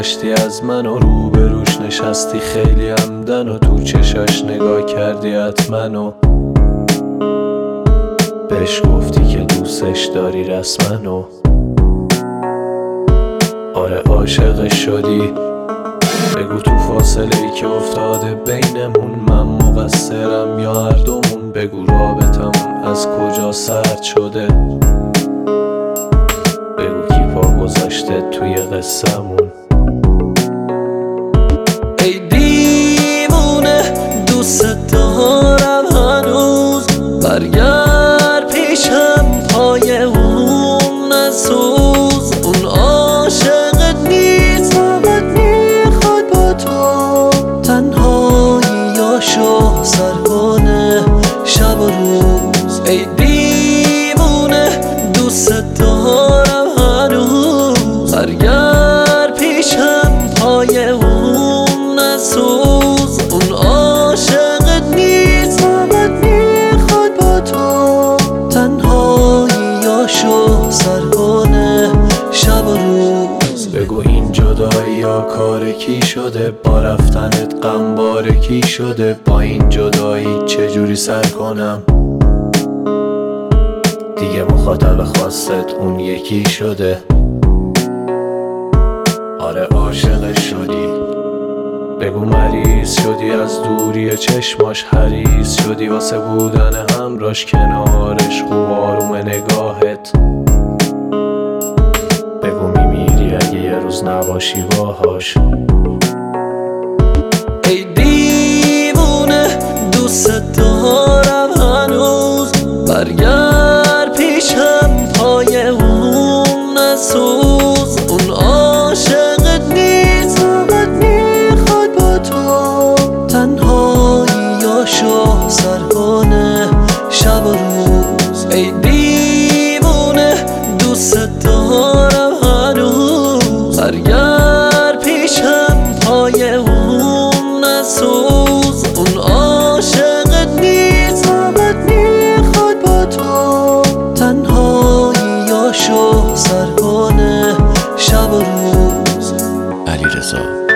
گذشتی از من و روبروش نشستی خیلی عمدن و تو چشاش نگاه کردی حتما و بهش گفتی که دوستش داری رسما و آره عاشقش شدی. بگو تو فاصله ای که افتاده بینمون من مقصرم یا هر دومون؟ بگو رابطم از کجا سرد شده؟ بگو کی پا گذاشته توی قصه‌مون؟ ای دیوونه دوست دارم هنوز، برگرد پیشم پای اون نسوز. اون عاشقت نیست فقط میخواد با تو تنهاییاشو سر کنه شب و روز. ای دیوونه دوست دارم هنوز، برگرد پیشم پای اون نسوز. اون عاشقت نیست فقط میخواد با تو تنهاییاشو سر کنه شب و روز. بگو این جدایی یا کار کی شده؟ با رفتنت غمبار کی شده؟ با این جدایی چجوری سر کنم؟ دیگه مخاطب خواستت اون یکی شده. آره عاشقش شدی. بگو مریض شدی از دوری چشماش، حریص شدی واسه بودن همراش کنارش خوب آروم نگاهت. بگو میمیری اگه یه روز نباشی باهاش. ای دیوونه دوست دارم هنوز، برگرد پیشم پای اون نسوز. اون عاشقت نیست فقط میخواد با تو تنهاییاشو سر کنه شب و روز. ای دیوونه دوست دارم هنوز، برگرد پیشم پای اون نسوز. اون عاشقت نیست فقط میخواد با تو تنهاییاشو سر کنه شب و روز. علیرضا